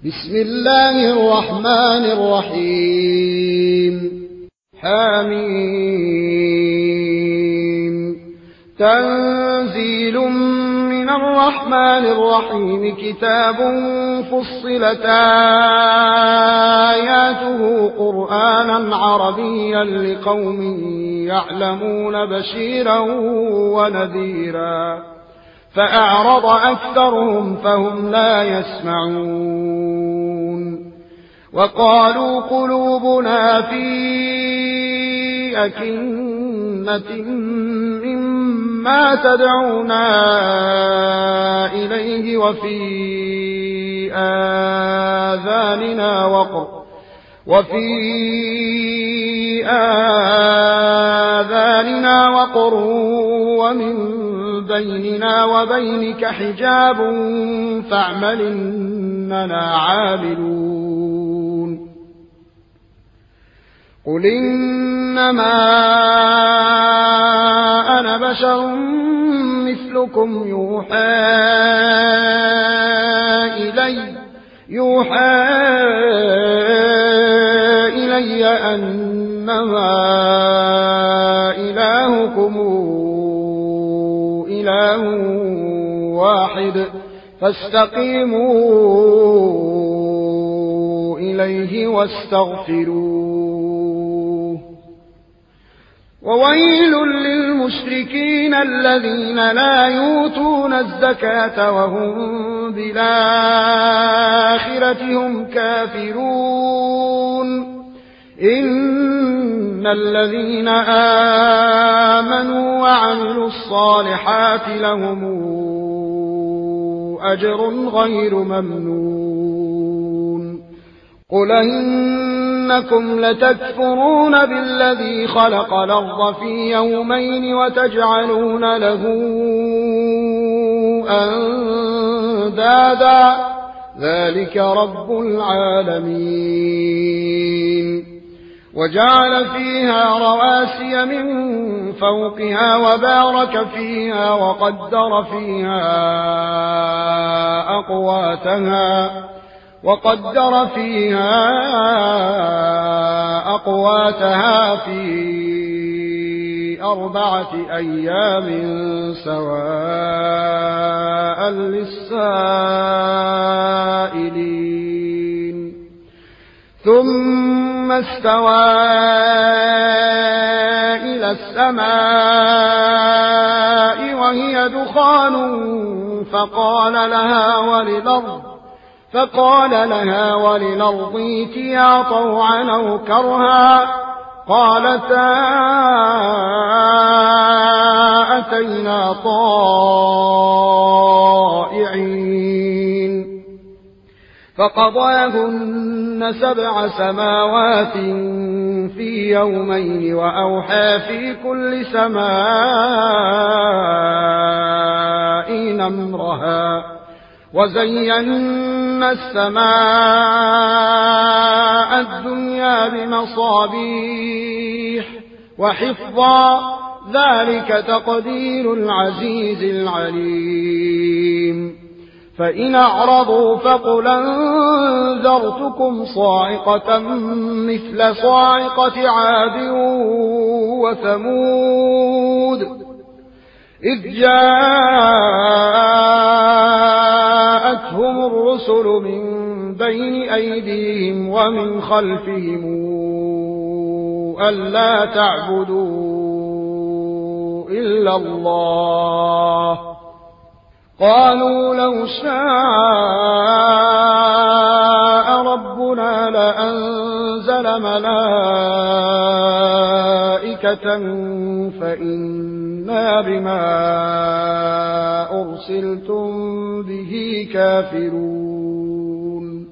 بسم الله الرحمن الرحيم حميم تنزيل من الرحمن الرحيم كتاب فصلت آياته قرآنا عربيا لقوم يعلمون بشيرا ونذيرا فأعرض أكثرهم فهم لا يسمعون وقالوا قلوبنا في أكنة مما تدعونا إليه وفي آذاننا وقر ومن بيننا وبينك حجاب فاعمل إننا عاملون قل إنما أنا بشر مثلكم يوحى إلي أنما إلهكم إله واحد فاستقيموا إليه واستغفروه وويل للمشركين الذين لا يؤتون الزكاة وهم بالآخرة هم كافرون إن الذين آمنوا وعملوا الصالحات لهم أجر غير ممنون قل إنكم لتكفرون بالذي خلق الأرض في يومين وتجعلون له أندادا ذلك رب العالمين وجعل فيها رواسي من فوقها وبارك فيها وقدر فيها أقواتها في 4 أيام سواء للسائلين ثم استوى إلى السماء وهي دخان فقال لها وللأرض ائتيا طوعا أو كرها قالتا أتينا طائعين فقضاهن 7 سماوات في يومين وأوحى في كل سماء أمرها وزينا السماء الدنيا بمصابيح وحفظا ذلك تقدير العزيز العليم فإن أعرضوا فقل أنذرتكم صاعقة مثل صاعقة عاد وثمود إذ جاءتهم الرسل من بين أيديهم ومن خلفهم ألا تعبدوا إلا الله قالوا لو شاء ربنا لأنزل ملائكة فإنا بما أرسلتم به كافرون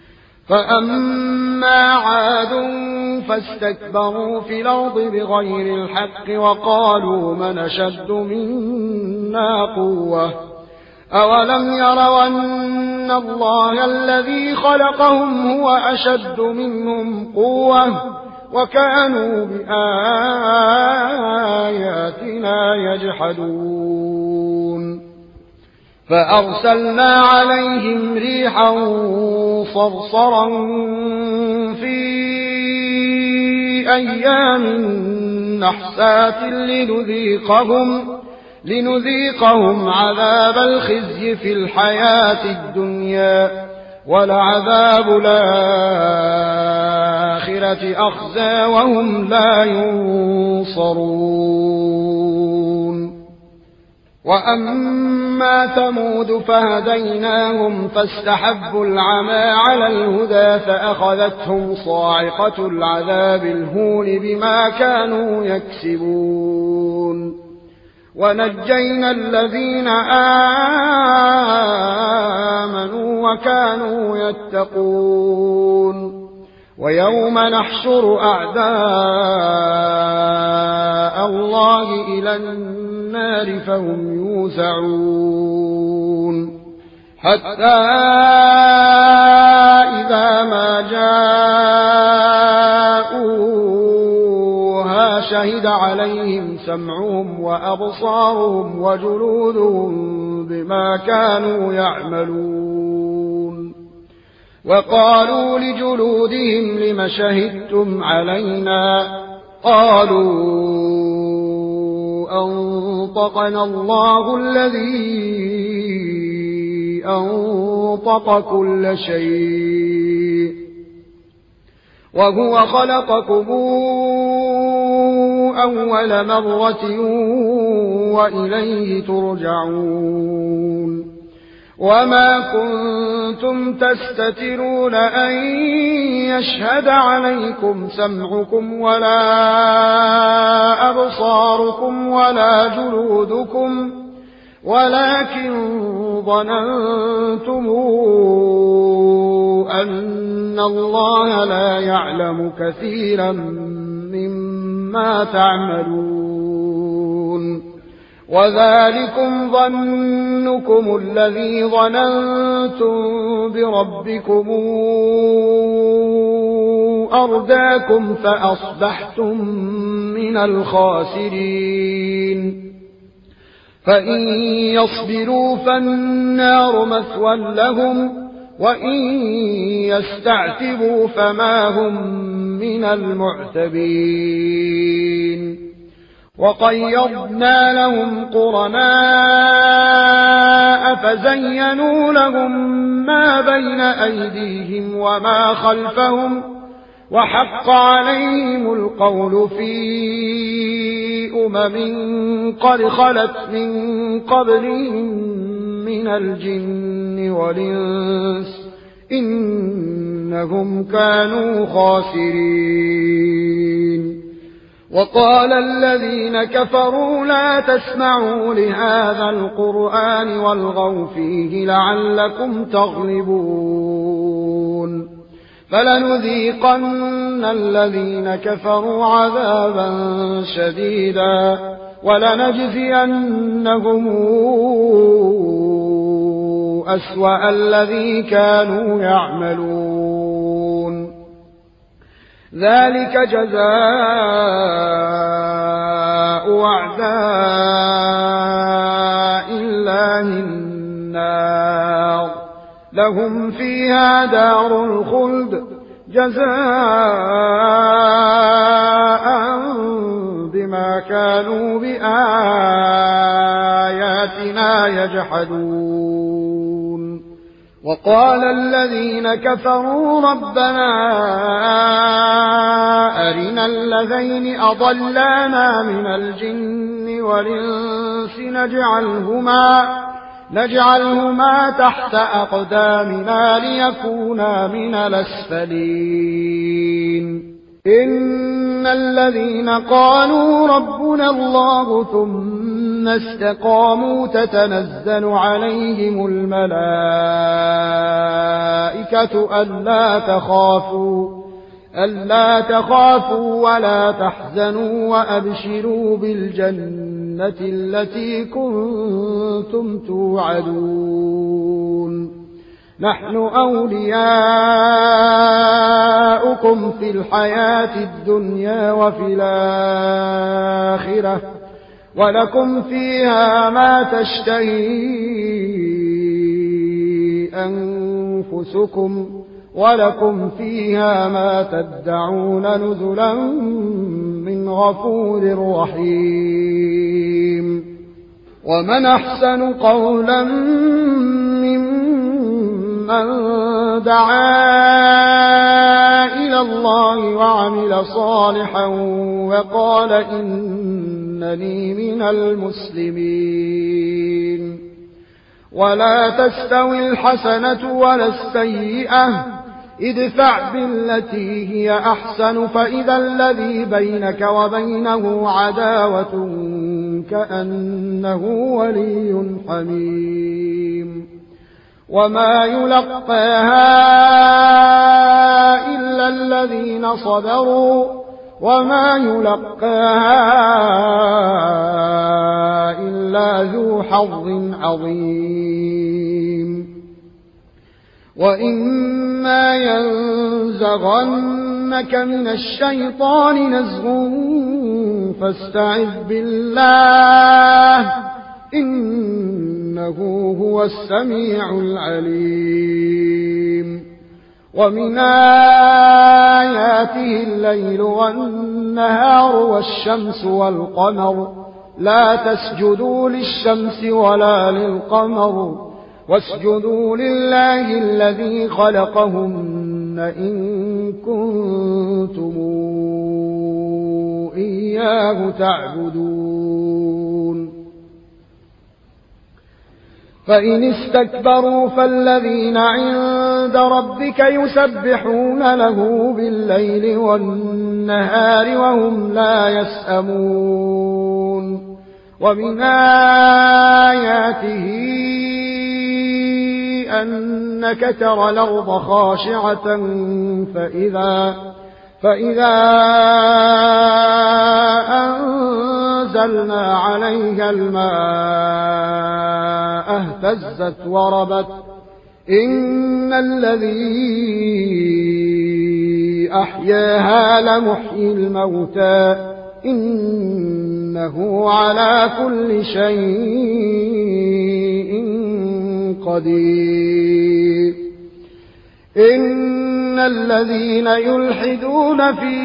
فأما عاد فاستكبروا في الأرض بغير الحق وقالوا من أشد منا قوة أولم يروا أن الله الذي خلقهم هو أشد منهم قوة وكانوا بآياتنا يجحدون فأرسلنا عليهم ريحا صرصرا في أيام نحسات لنذيقهم عذاب الخزي في الحياة الدنيا ولعذاب الآخرة أخزى وهم لا ينصرون. وأما ثمود فهديناهم فاستحبوا العمى على الهدى فأخذتهم صاعقة العذاب الهون بما كانوا يكسبون. ونجينا الذين آمنوا وكانوا يتقون. ويوم نحشر أعداء الله إلى النار فهم يوزعون حتى إذا ما جاءوها شهد عليهم سمعهم وأبصارهم وجلودهم بما كانوا يعملون. وقالوا لجلودهم لم شهدتم علينا قالوا أنطقنا الله الذي أنطق كل شيء وهو خلقكم أول مرة وإليه ترجعون. وما كنتم تستترون أن يشهد عليكم سمعكم ولا أبصاركم ولا جلودكم ولكن ظننتم أن الله لا يعلم كثيرا مما تعملون. وذلكم ظنكم الذي ظننتم بربكم أرداكم فأصبحتم من الخاسرين. فإن يصبروا فالنار مثوى لهم وإن يستعتبوا فما هم من المعتبين. وقيضنا لهم قرناء فزينوا لهم ما بين أيديهم وما خلفهم وحق عليهم القول في قد خلت من قبلهم من الجن والإنس إنهم كانوا خاسرين. وقال الذين كفروا لا تسمعوا لهذا القرآن والغوا فيه لعلكم تغلبون. فلنذيقن الذين كفروا عذابا شديدا ولنجزينهم أسوأ الذي كانوا يعملون. ذلك جزاء أعداء الله النار لهم فيها دار الخلد جزاء بما كانوا بآياتنا يجحدون. وقال الذين كفروا ربنا أرنا الذين أضلانا من الجن والإنس نجعلهما تحت أقدامنا ليكونا من الأسفلين. إن الذين قالوا ربنا الله ثم استقاموا تتنزل عليهم الملائكة ألا تخافوا ولا تحزنوا وأبشروا بالجنة التي كنتم توعدون. نحن أولياؤكم في الحياة الدنيا وفي الآخرة ولكم فيها ما تشتهي أنفسكم ولكم فيها ما تدعون نزلا من غفور رحيم. ومن أحسن قولا ممن دعا إلى الله وعمل صالحا وقال إنني من المسلمين. ولا تستوي الحسنة ولا السيئة، ادفع بالتي هي أحسن فإذا الذي بينك وبينه عداوة كأنه ولي حميم. وما يلقاها إلا الذين صبروا وما يلقاها إلا ذو حظ عظيم. وإما ينزغنك من الشيطان نزغ فاستعذ بالله إنه هو السميع العليم. ومن آياته الليل والنهار والشمس والقمر لا تسجدوا للشمس ولا للقمر واسجدوا لله الذي خلقهن إن كنتم إياه تعبدون. فإن استكبروا فالذين عند ربك يسبحون له بالليل والنهار وهم لا يسأمون. ومن آياته أنك ترى الأرض خاشعة فإذا أنزلنا عليها الماء اهتزت وربت إن الذي أحياها لمحيي الموتى إنه على كل شيء قدير. إن الذين يلحدون في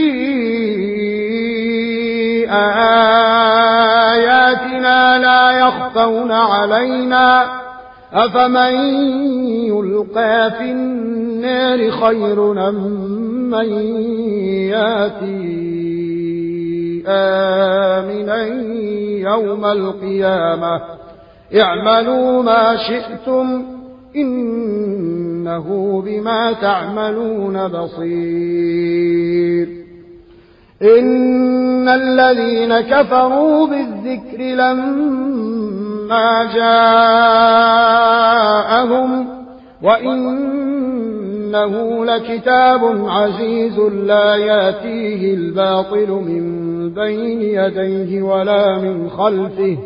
آياتنا لا يخفون علينا أفمن يلقى في النار خير أم من ياتي آمنا يوم القيامة اعملوا ما شئتم إنه بما تعملون بصير. إن الذين كفروا بالذكر لما جاءهم وإنه لكتاب عزيز لا يأتيه الباطل من بين يديه ولا من خلفه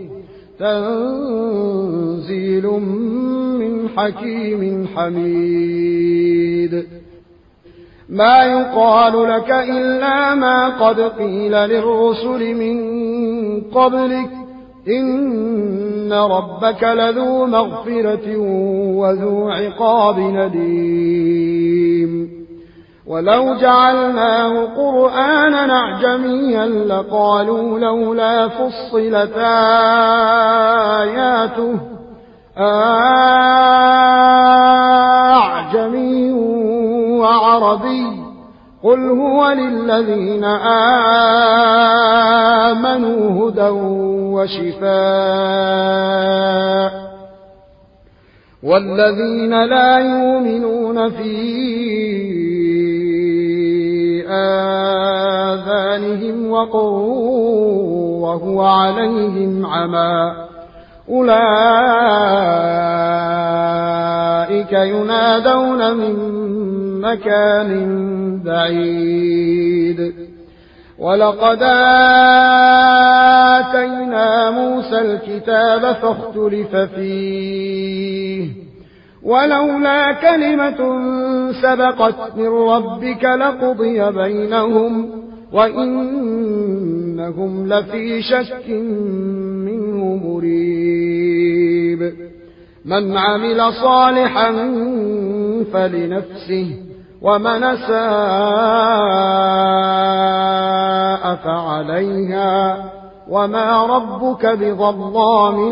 تنزيل من حكيم حميد. ما يقال لك إلا ما قد قيل للرسل من قبلك إن ربك لذو مغفرة وذو عقاب نديم. ولو جعلناه قرآنا أعجميا لقالوا لولا فصلت آياته أعجمي وعربي قل هو للذين آمنوا هدى وشفاء والذين لا يؤمنون في آذانهم وقر وهو عليهم عمى أولئك ينادون من مكان بعيد. ولقد آتينا موسى الكتاب فاختلف فيه ولولا كلمة سبقت من ربك لقضي بينهم وإنهم لفي شك منه مريب. من عمل صالحا فلنفسه ومن أساء فعليها وما ربك بظلام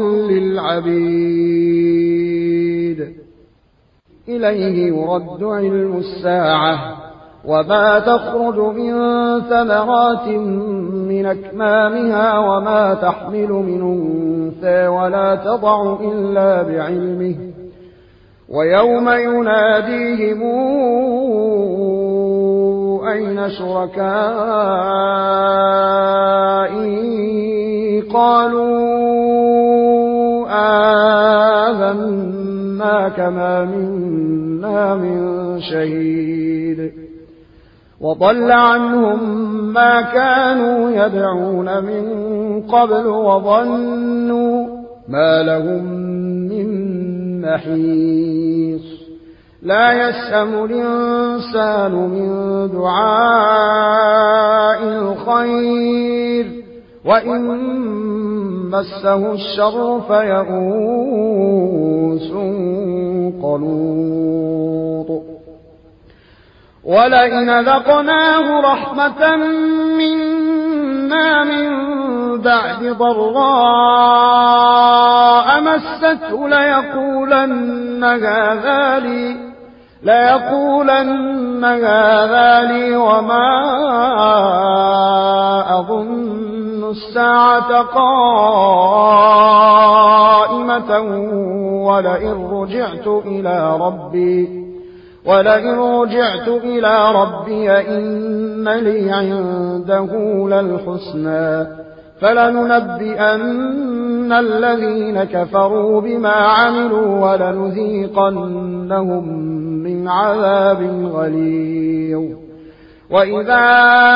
للعبيد إليه يرد علم الساعة وما تخرج من ثمرات من أكمامها وما تحمل من أنثى ولا تضع إلا بعلمه ويوم يناديهم أين شركائي قالوا آذناك ما منا من شهيد وضل عنهم ما كانوا يدعون من قبل وظنوا ما لهم من محيص لا يسأم الإنسان من دعاء الخير وإن مسه الشر فيئوس قنوط ولئن ذقناه رحمة منا من بعد ضراء مسته ليقولن هذا لي وما أظن الساعة قائمة ولئن رجعت إلى ربي إن لي عنده للحسنى فلننبئن الذين كفروا بما عملوا ولنذيقنهم من عذاب غليظ وإذا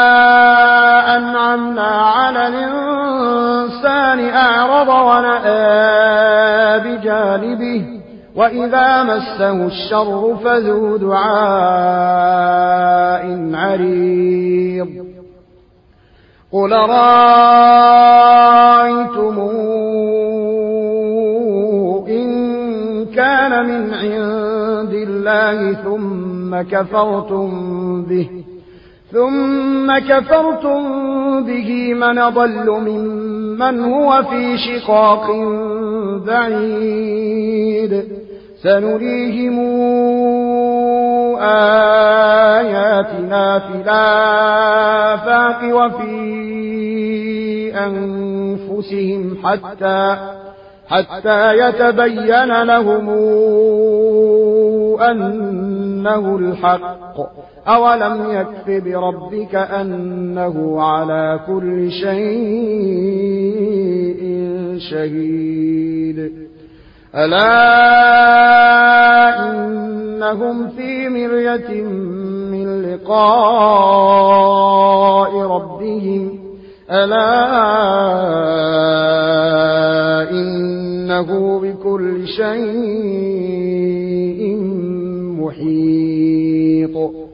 أنعمنا على الإنسان أعرض ونأى بجانبه وإذا مسه الشر فذو دعاء عريض قل رأيتم إن كان من عند الله ثم كفرتم به من ضل ممن هو في شقاق بعيد سنريهم آياتنا في الآفاق وفي أنفسهم حتى يتبين لهم أنه الحق أولم يكف بربك أنه على كل شيء شهيد ألا إنهم في مرية من لقاء ربهم ألا إنه بكل شيء محيط